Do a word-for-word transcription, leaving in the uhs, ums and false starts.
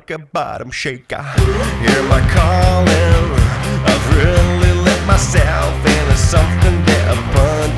like a bottom shaker. Hear my calling, I've really let myself into something that abundant.